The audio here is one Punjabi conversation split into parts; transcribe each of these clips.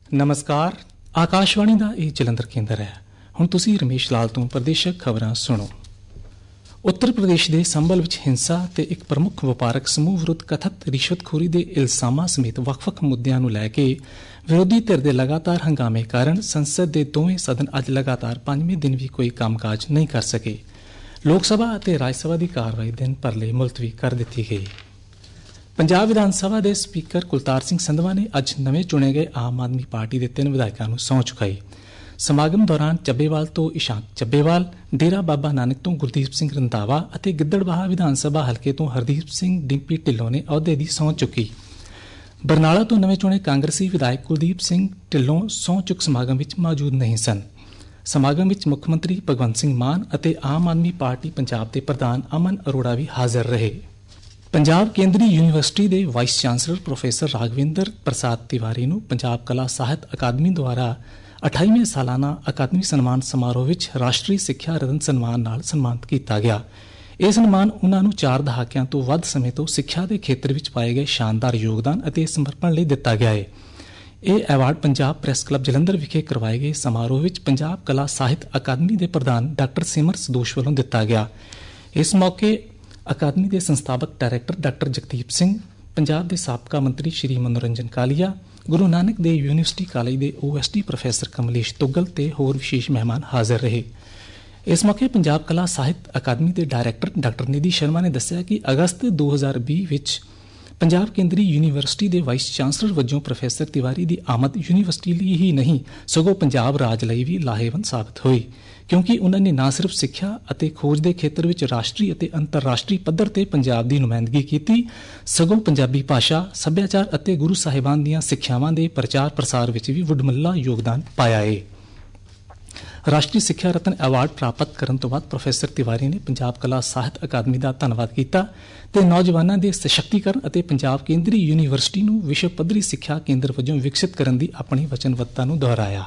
ਨਮਸਕਾਰ। ਆਕਾਸ਼ਵਾਣੀ ਦਾ ਇਹ ਜਲੰਧਰ ਕੇਂਦਰ ਹੈ। ਹੁਣ ਤੁਸੀਂ ਰਮੇਸ਼ ਲਾਲ ਤੋਂ ਪ੍ਰਦੇਸ਼ਕ ਖਬਰਾਂ ਸੁਣੋ। ਉੱਤਰ ਪ੍ਰਦੇਸ਼ ਦੇ ਸੰਭਲ ਵਿੱਚ ਹਿੰਸਾ ਤੇ ਇੱਕ ਪ੍ਰਮੁੱਖ ਵਪਾਰਕ ਸਮੂਹ ਵਿਰੁੱਧ ਕਥਿਤ ਰਿਸ਼ਵਤਖੋਰੀ ਦੇ ਇਲਜ਼ਾਮਾਂ ਸਮੇਤ ਵੱਖ-ਵੱਖ ਮੁੱਦਿਆਂ ਨੂੰ ਲੈ ਕੇ ਵਿਰੋਧੀ ਧਿਰ ਦੇ ਲਗਾਤਾਰ ਹੰਗਾਮੇ ਕਾਰਨ ਸੰਸਦ ਦੇ ਦੋਵੇਂ ਸਦਨ ਅੱਜ ਲਗਾਤਾਰ 5ਵੇਂ ਦਿਨ ਵੀ ਕੋਈ ਕੰਮਕਾਜ ਨਹੀਂ ਕਰ ਸਕੇ। ਲੋਕ ਸਭਾ ਅਤੇ ਰਾਜ ਸਭਾ ਦੀ ਕਾਰਵਾਈ ਦਿਨ ਭਰ ਲਈ ਮੁਲਤਵੀ ਕਰ ਦਿੱਤੀ ਗਈ। ਪੰਜਾਬ ਵਿਧਾਨ ਸਭਾ ਦੇ ਸਪੀਕਰ ਕੁਲਤਾਰ ਸਿੰਘ ਸੰਧਵਾ ਨੇ ਅੱਜ ਨਵੇਂ ਚੁਣੇ ਗਏ ਆਮ ਆਦਮੀ ਪਾਰਟੀ ਦੇ 3 ਵਿਧਾਇਕਾਂ ਨੂੰ ਸਹੁੰ ਚੁਕਾਈ। ਸਮਾਗਮ ਦੌਰਾਨ ਚੱਬੇਵਾਲ ਤੋਂ ਇਸ਼ਾਂਕ ਚੱਬੇਵਾਲ, ਡੇਰਾ ਬਾਬਾ ਨਾਨਕ ਤੋਂ ਗੁਰਦੀਪ ਸਿੰਘ ਰੰਧਾਵਾ ਅਤੇ ਗਿੱਦੜਬਾਹਾ ਵਿਧਾਨ ਸਭਾ ਹਲਕੇ ਤੋਂ ਹਰਦੀਪ ਸਿੰਘ ਡਿੰਪੀ ਢਿੱਲੋਂ ਨੇ ਅਹੁਦੇ ਦੀ ਸਹੁੰ ਚੁੱਕੀ। ਬਰਨਾਲਾ ਤੋਂ ਨਵੇਂ ਚੁਣੇ ਕਾਂਗਰਸੀ ਵਿਧਾਇਕ ਕੁਲਦੀਪ ਸਿੰਘ ਢਿੱਲੋਂ ਸਹੁੰ ਚੁੱਕ ਸਮਾਗਮ ਵਿੱਚ ਮੌਜੂਦ ਨਹੀਂ ਸਨ। ਸਮਾਗਮ ਵਿੱਚ ਮੁੱਖ ਮੰਤਰੀ ਭਗਵੰਤ ਸਿੰਘ ਮਾਨ ਅਤੇ ਆਮ ਆਦਮੀ ਪਾਰਟੀ ਪੰਜਾਬ ਦੇ ਪ੍ਰਧਾਨ ਅਮਨ ਅਰੋੜਾ ਵੀ ਹਾਜ਼ਰ ਰਹੇ। ਪੰਜਾਬ ਕੇਂਦਰੀ ਯੂਨੀਵਰਸਿਟੀ ਦੇ vice chancellor professor Raghvinder Prasad Tiwari ਨੂੰ ਪੰਜਾਬ ਕਲਾ ਸਾਹਿਤ ਅਕਾਦਮੀ ਦੁਆਰਾ 28ਵੇਂ ਸਾਲਾਨਾ ਅਕਾਦਮੀ ਸਨਮਾਨ ਸਮਾਰੋਹ ਵਿੱਚ ਰਾਸ਼ਟਰੀ ਸਿੱਖਿਆ ਰਤਨ ਸਨਮਾਨ ਨਾਲ ਸਨਮਾਨਿਤ ਕੀਤਾ ਗਿਆ। ਇਹ ਸਨਮਾਨ ਉਨ੍ਹਾਂ ਨੂੰ 4 ਦਹਾਕਿਆਂ ਤੋਂ ਵੱਧ ਸਮੇਂ ਤੋਂ ਸਿੱਖਿਆ ਦੇ ਖੇਤਰ ਵਿੱਚ ਪਾਏ ਗਏ ਸ਼ਾਨਦਾਰ ਯੋਗਦਾਨ ਅਤੇ ਸਮਰਪਣ ਲਈ ਦਿੱਤਾ ਗਿਆ ਹੈ। ਇਹ award Punjab press club Jalandhar ਵਿਖੇ ਕਰਵਾਏ ਗਏ ਸਮਾਰੋਹ ਵਿੱਚ ਪੰਜਾਬ ਕਲਾ ਸਾਹਿਤ ਅਕਾਦਮੀ ਦੇ ਪ੍ਰਧਾਨ ਡਾਕਟਰ ਸਿਮਰ ਸਦੋਸ਼ ਵੱਲੋਂ ਦਿੱਤਾ ਗਿਆ। ਇਸ ਮੌਕੇ ਅਕਾਦਮੀ ਦੇ ਸੰਸਥਾਪਕ ਡਾਇਰੈਕਟਰ ਡਾਕਟਰ ਜਗਦੀਪ ਸਿੰਘ, ਪੰਜਾਬ ਦੇ ਸਾਬਕਾ ਮੰਤਰੀ ਸ਼੍ਰੀ ਮਨੋਰੰਜਨ ਕਾਲੀਆ, ਗੁਰੂ ਨਾਨਕ ਦੇਵ ਯੂਨੀਵਰਸਿਟੀ ਕਾਲਜ ਦੇ OSD ਪ੍ਰੋਫੈਸਰ ਕਮਲੇਸ਼ ਤੁੱਗਲ ਤੇ ਹੋਰ ਵਿਸ਼ੇਸ਼ ਮਹਿਮਾਨ ਹਾਜ਼ਰ ਰਹੇ। ਇਸ ਮੌਕੇ ਪੰਜਾਬ ਕਲਾ ਸਾਹਿਤ ਅਕਾਦਮੀ ਦੇ ਡਾਇਰੈਕਟਰ ਡਾਕਟਰ ਨਿਧੀ ਸ਼ਰਮਾ ਨੇ ਦੱਸਿਆ ਕਿ ਅਗਸਤ 2020 ਵਿੱਚ ਪੰਜਾਬ ਕੇਂਦਰੀ ਯੂਨੀਵਰਸਿਟੀ ਦੇ ਵਾਈਸ ਚਾਂਸਲਰ ਵਜੋਂ ਪ੍ਰੋਫੈਸਰ ਤਿਵਾਰੀ ਦੀ ਆਮਦ ਯੂਨੀਵਰਸਿਟੀ ਲਈ ਹੀ ਨਹੀਂ ਸਗੋਂ ਪੰਜਾਬ ਰਾਜ ਲਈ ਵੀ ਲਾਹੇਵੰਦ ਸਾਬਤ ਹੋਈ, ਕਿਉਂਕਿ ਉਨ੍ਹਾਂ ਨੇ ਨਾ ਸਿਰਫ ਸਿੱਖਿਆ ਅਤੇ ਖੋਜ ਦੇ ਖੇਤਰ ਵਿੱਚ ਰਾਸ਼ਟਰੀ ਅਤੇ ਅੰਤਰਰਾਸ਼ਟਰੀ ਪੱਧਰ ਤੇ ਪੰਜਾਬ ਦੀ ਨੁਮਾਇੰਦਗੀ ਕੀਤੀ, ਸਗੋਂ ਪੰਜਾਬੀ ਭਾਸ਼ਾ, ਸੱਭਿਆਚਾਰ ਅਤੇ ਗੁਰੂ ਸਾਹਿਬਾਨ ਦੀਆਂ ਸਿੱਖਿਆਵਾਂ ਦੇ ਪ੍ਰਚਾਰ ਪ੍ਰਸਾਰ ਵਿੱਚ ਵੀ ਵੱਡਮੁੱਲਾ ਯੋਗਦਾਨ ਪਾਇਆ ਹੈ। ਰਾਸ਼ਟਰੀ ਸਿੱਖਿਆ ਰਤਨ ਐਵਾਰਡ ਪ੍ਰਾਪਤ ਕਰਨ ਤੋਂ ਬਾਅਦ ਪ੍ਰੋਫੈਸਰ ਤਿਵਾਰੀ ਨੇ ਪੰਜਾਬ ਕਲਾ ਸਾਹਿਤ ਅਕਾਦਮੀ ਦਾ ਧੰਨਵਾਦ ਕੀਤਾ ਤੇ ਨੌਜਵਾਨਾਂ ਦੇ ਸਸ਼ਕਤੀਕਰਨ ਅਤੇ ਪੰਜਾਬ ਕੇਂਦਰੀ ਯੂਨੀਵਰਸਿਟੀ ਨੂੰ ਵਿਸ਼ਵ ਪੱਧਰੀ ਸਿੱਖਿਆ ਕੇਂਦਰ ਵਜੋਂ ਵਿਕਸਿਤ ਕਰਨ ਦੀ ਆਪਣੀ ਵਚਨਬੱਧਤਾ ਨੂੰ ਦੁਹਰਾਇਆ।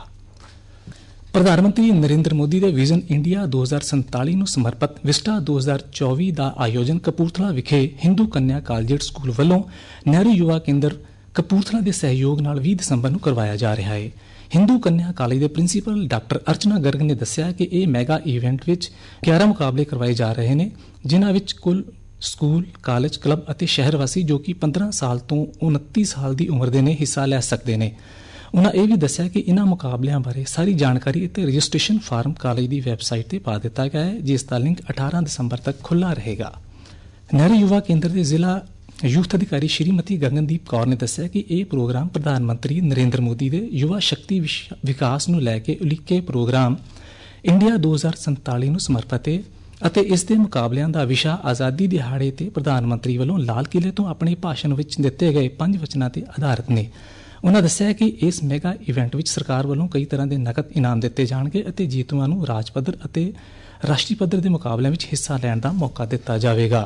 ਪ੍ਰਧਾਨ ਮੰਤਰੀ ਨਰਿੰਦਰ ਮੋਦੀ ਦੇ ਵਿਜ਼ਨ ਇੰਡੀਆ 2047 ਨੂੰ ਸਮਰਪਿਤ ਵਿਸਟਾ 2024 ਦਾ ਆਯੋਜਨ ਕਪੂਰਥਲਾ ਵਿਖੇ ਹਿੰਦੂ ਕੰਨਿਆ ਕਾਲਜੇਟ ਸਕੂਲ ਵੱਲੋਂ ਨਹਿਰੂ ਯੁਵਾ ਕੇਂਦਰ ਕਪੂਰਥਲਾ ਦੇ ਸਹਿਯੋਗ ਨਾਲ 20 ਦਸੰਬਰ ਨੂੰ ਕਰਵਾਇਆ ਜਾ ਰਿਹਾ ਹੈ। ਹਿੰਦੂ ਕੰਨਿਆ ਕਾਲਜ ਦੇ ਪ੍ਰਿੰਸੀਪਲ ਡਾਕਟਰ ਅਰਚਨਾ ਗਰਗ ਨੇ ਦੱਸਿਆ ਕਿ ਇਹ ਮੈਗਾ ਇਵੈਂਟ ਵਿੱਚ 11 ਮੁਕਾਬਲੇ ਕਰਵਾਏ ਜਾ ਰਹੇ ਨੇ, ਜਿਨ੍ਹਾਂ ਵਿੱਚ ਕੁੱਲ ਸਕੂਲ, ਕਾਲਜ, ਕਲੱਬ ਅਤੇ ਸ਼ਹਿਰ ਵਾਸੀ ਜੋ ਕਿ 15 ਸਾਲ ਤੋਂ 29 ਸਾਲ ਦੀ ਉਮਰ ਦੇ ਨੇ ਹਿੱਸਾ ਲੈ ਸਕਦੇ ਨੇ। ਉਨ੍ਹਾਂ ਇਹ ਵੀ ਦੱਸਿਆ ਕਿ ਇਨ੍ਹਾਂ ਮੁਕਾਬਲਿਆਂ ਬਾਰੇ ਸਾਰੀ ਜਾਣਕਾਰੀ ਅਤੇ ਰਜਿਸਟ੍ਰੇਸ਼ਨ ਫਾਰਮ ਕਾਲਜ ਦੀ ਵੈਬਸਾਈਟ ਤੇ ਪਾ ਦਿੱਤਾ ਗਿਆ ਹੈ, ਜਿਸ ਦਾ ਲਿੰਕ 18 ਦਸੰਬਰ ਤੱਕ ਖੁੱਲ੍ਹਾ ਰਹੇਗਾ। ਨਹਿਰੂ ਯੁਵਾ ਕੇਂਦਰ ਦੇ ਜ਼ਿਲ੍ਹਾ ਯੂਥ ਅਧਿਕਾਰੀ ਸ਼੍ਰੀਮਤੀ ਗਗਨਦੀਪ ਕੌਰ ਨੇ ਦੱਸਿਆ ਕਿ ਇਹ ਪ੍ਰੋਗਰਾਮ ਪ੍ਰਧਾਨ ਮੰਤਰੀ ਨਰਿੰਦਰ ਮੋਦੀ ਦੇ ਯੁਵਾ ਸ਼ਕਤੀ ਵਿਕਾਸ ਨੂੰ ਲੈ ਕੇ ਉਲੀਕੇ ਪ੍ਰੋਗਰਾਮ ਇੰਡੀਆ 2047 ਨੂੰ ਸਮਰਪਿਤ ਹੈ ਅਤੇ ਇਸ ਦੇ ਮੁਕਾਬਲਿਆਂ ਦਾ ਵਿਸ਼ਾ ਆਜ਼ਾਦੀ ਦਿਹਾੜੇ ਤੇ ਪ੍ਰਧਾਨ ਮੰਤਰੀ ਵੱਲੋਂ ਲਾਲ ਕਿਲ੍ਹੇ ਤੋਂ ਆਪਣੇ ਭਾਸ਼ਣ ਵਿੱਚ ਦਿੱਤੇ ਗਏ 5 ਵਚਨਾਂ ਤੇ ਆਧਾਰਿਤ ਨੇ। ਉਨ੍ਹਾਂ ਦੱਸਿਆ ਕਿ ਇਸ ਮੈਗਾ ਇਵੈਂਟ ਵਿੱਚ ਸਰਕਾਰ ਵੱਲੋਂ ਕਈ ਤਰ੍ਹਾਂ ਦੇ ਨਕਦ ਇਨਾਮ ਦਿੱਤੇ ਜਾਣਗੇ ਅਤੇ ਜੇਤੂਆਂ ਨੂੰ ਰਾਜ ਪੱਧਰ ਅਤੇ ਰਾਸ਼ਟਰੀ ਪੱਧਰ ਦੇ ਮੁਕਾਬਲਿਆਂ ਵਿੱਚ ਹਿੱਸਾ ਲੈਣ ਦਾ ਮੌਕਾ ਦਿੱਤਾ ਜਾਵੇਗਾ।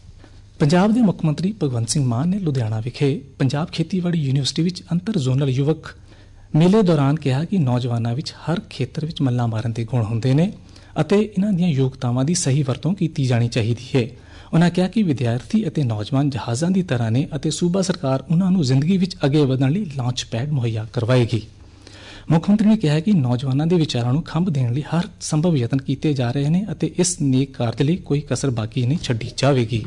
ਪੰਜਾਬ ਦੇ ਮੁੱਖ ਮੰਤਰੀ ਭਗਵੰਤ ਸਿੰਘ ਮਾਨ ਨੇ ਲੁਧਿਆਣਾ ਵਿਖੇ ਪੰਜਾਬ ਖੇਤੀਬਾੜੀ ਯੂਨੀਵਰਸਿਟੀ ਵਿੱਚ ਅੰਤਰ ਜ਼ੋਨਲ ਯੁਵਕ ਮੇਲੇ ਦੌਰਾਨ ਕਿਹਾ ਕਿ ਨੌਜਵਾਨਾਂ ਵਿੱਚ ਹਰ ਖੇਤਰ ਵਿੱਚ ਮੱਲਾਂ ਮਾਰਨ ਦੇ ਗੁਣ ਹੁੰਦੇ ਨੇ ਅਤੇ ਇਹਨਾਂ ਦੀਆਂ ਯੋਗਤਾਵਾਂ ਦੀ ਸਹੀ ਵਰਤੋਂ ਕੀਤੀ ਜਾਣੀ ਚਾਹੀਦੀ ਹੈ। ਉਨ੍ਹਾਂ ਕਿਹਾ ਕਿ ਵਿਦਿਆਰਥੀ ਅਤੇ ਨੌਜਵਾਨ ਜਹਾਜ਼ਾਂ ਦੀ ਤਰ੍ਹਾਂ ਨੇ ਅਤੇ ਸੂਬਾ ਸਰਕਾਰ ਉਨ੍ਹਾਂ ਨੂੰ ਜ਼ਿੰਦਗੀ ਵਿੱਚ ਅੱਗੇ ਵਧਣ ਲਈ ਲਾਂਚ ਪੈਡ ਮੁਹੱਈਆ ਕਰਵਾਏਗੀ। ਮੁੱਖ ਮੰਤਰੀ ਨੇ ਕਿਹਾ ਕਿ ਨੌਜਵਾਨਾਂ ਦੇ ਵਿਚਾਰਾਂ ਨੂੰ ਖੰਭ ਦੇਣ ਲਈ ਹਰ ਸੰਭਵ ਯਤਨ ਕੀਤੇ ਜਾ ਰਹੇ ਨੇ ਅਤੇ ਇਸ ਨੇਕ ਕਾਰਜ ਲਈ ਕੋਈ ਕਸਰ ਬਾਕੀ ਨਹੀਂ ਛੱਡੀ ਜਾਵੇਗੀ।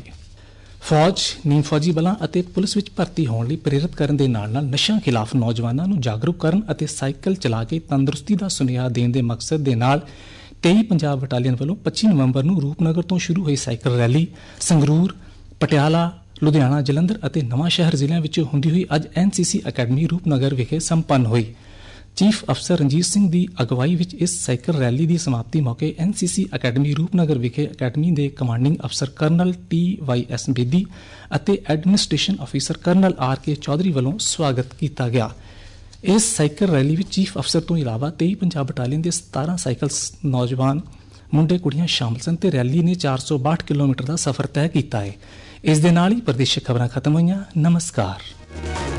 ਫੌਜ, ਨੀਮ ਫੌਜੀ ਬਲਾਂ ਅਤੇ ਪੁਲਿਸ ਵਿੱਚ ਭਰਤੀ ਹੋਣ ਲਈ ਪ੍ਰੇਰਿਤ ਕਰਨ ਦੇ ਨਾਲ-ਨਾਲ ਨਸ਼ਿਆਂ ਖਿਲਾਫ ਨੌਜਵਾਨਾਂ ਨੂੰ ਜਾਗਰੂਕ ਕਰਨ ਅਤੇ ਸਾਈਕਲ ਚਲਾ ਕੇ ਤੰਦਰੁਸਤੀ ਦਾ ਸੁਨੇਹਾ ਦੇਣ ਦੇ ਮਕਸਦ ਦੇ ਨਾਲ 23 ਪੰਜਾਬ ਬਟਾਲੀਅਨ ਵੱਲੋਂ 25 ਨਵੰਬਰ ਨੂੰ ਰੂਪਨਗਰ ਤੋਂ ਸ਼ੁਰੂ ਹੋਈ ਸਾਈਕਲ ਰੈਲੀ ਸੰਗਰੂਰ, ਪਟਿਆਲਾ, ਲੁਧਿਆਣਾ, ਜਲੰਧਰ ਅਤੇ ਨਵਾਂ ਸ਼ਹਿਰ ਜ਼ਿਲ੍ਹਿਆਂ ਵਿੱਚ ਹੁੰਦੀ ਹੋਈ ਅੱਜ NCC ਅਕੈਡਮੀ ਰੂਪਨਗਰ ਵਿਖੇ ਸੰਪੰਨ ਹੋਈ। ਚੀਫ ਅਫਸਰ ਰਣਜੀਤ ਸਿੰਘ ਦੀ ਅਗਵਾਈ ਵਿੱਚ ਇਸ ਸਾਈਕਲ ਰੈਲੀ ਦੀ ਸਮਾਪਤੀ ਮੌਕੇ NCC ਅਕੈਡਮੀ ਰੂਪਨਗਰ ਵਿਖੇ ਅਕੈਡਮੀ ਦੇ ਕਮਾਂਡਿੰਗ ਅਫਸਰ ਕਰਨਲ TYS ਬੇਦੀ ਅਤੇ administration officer colonel RK Chaudhary ਵੱਲੋਂ ਸਵਾਗਤ ਕੀਤਾ ਗਿਆ। ਇਸ ਸਾਈਕਲ ਰੈਲੀ ਵਿੱਚ ਚੀਫ ਅਫਸਰ ਤੋਂ ਇਲਾਵਾ 23 ਪੰਜਾਬ ਬਟਾਲੀਅਨ ਦੇ 17 ਸਾਈਕਲ ਨੌਜਵਾਨ ਮੁੰਡੇ ਕੁੜੀਆਂ ਸ਼ਾਮਲ ਸਨ ਤੇ ਰੈਲੀ ਨੇ 462 ਕਿਲੋਮੀਟਰ ਦਾ ਸਫ਼ਰ ਤੈਅ ਕੀਤਾ ਹੈ। ਇਸ ਦੇ ਨਾਲ ਹੀ ਪ੍ਰਦੇਸ਼ਕ ਖਬਰਾਂ ਖਤਮ ਹੋਈਆਂ। ਨਮਸਕਾਰ।